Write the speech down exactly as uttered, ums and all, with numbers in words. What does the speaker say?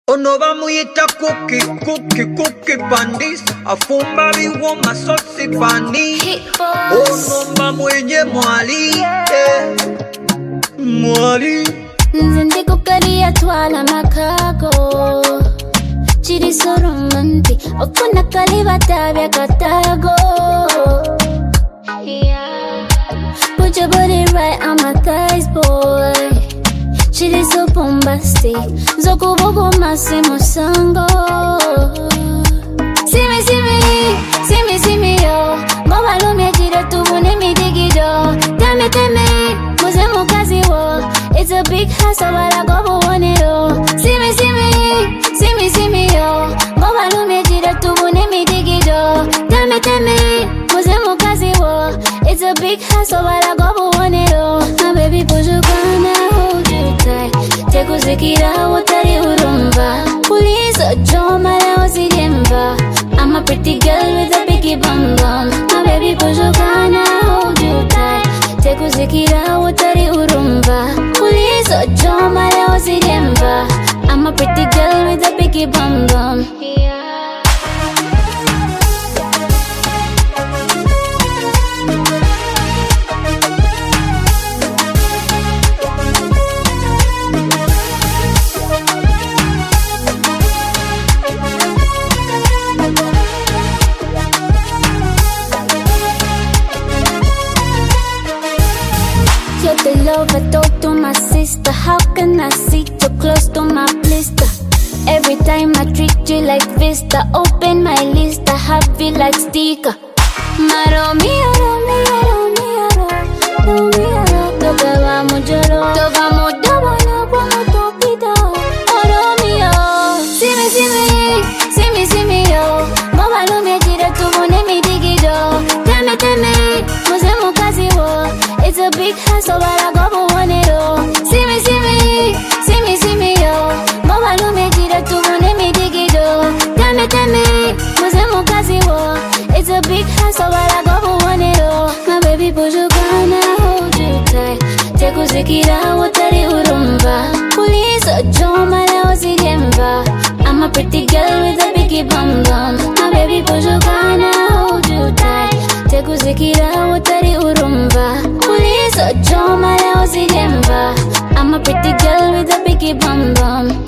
Ono bamuyita cookie, cookie, cookie bandis. Afumba biwoma sosi bani. Ono bamwenye mwali, eh. Mwali. Nzindi kukaria twala makako. Chiri so romantic. Okuna kaliba tabia katago. Yeah. Put your body right on my thighs, boy. Chiri so bombastic. Zoko bobo masimo sango. See me, see me, see me, see me, yo. Mama lo me jira tu bune mi digido. Teme, teme, muze mukazi wo. It's a big house, so I go one it all. See me, see me, see me, see me, yo. Mama lo me jira tu bune mi digido. Teme, teme, muze mukazi wo. It's a big house, so I go one it all. My baby push you gonna hold you tight. Take a sekira, what are you rumba? Police a joma la ozidemba. I'm a pretty girl with a biggie bum bum. My baby push you gonna hold you tight. Take a sekira, what are you rumba? Police a joma la ozidemba. I'm a pretty girl with a biggie bum bum. Yeah. You're the love I talk to my sister. How can I sit so close to my blister? Every time I treat you like Vista. Open my list, I have it like sticker. My Romeo, Romeo, Romeo, Romeo. Toca vamos lloro, toca mucho bueno como topito. Oh Romeo, see me, see me, see me, see me yo. Mama lo me tira tu bone mi digido. Teme, teme, muze mukazi wo. It's a big house, so I go one it all. See me, see me, see me, see me, yo. Mama lo me tira tu bone mi digido. Teme, teme, muze mukazi wo. It's a big house, so I go one it all. My baby push you gonna hold you tight. Take a sekira, what are you rumba? Police a joma la ozidemba. I'm a pretty girl with a biggie bum bum. My baby push you gonna hold you tight. Take a sekira, what are you rumba? Police a joma la ozidemba. I'm a pretty girl with a biggie bum bum.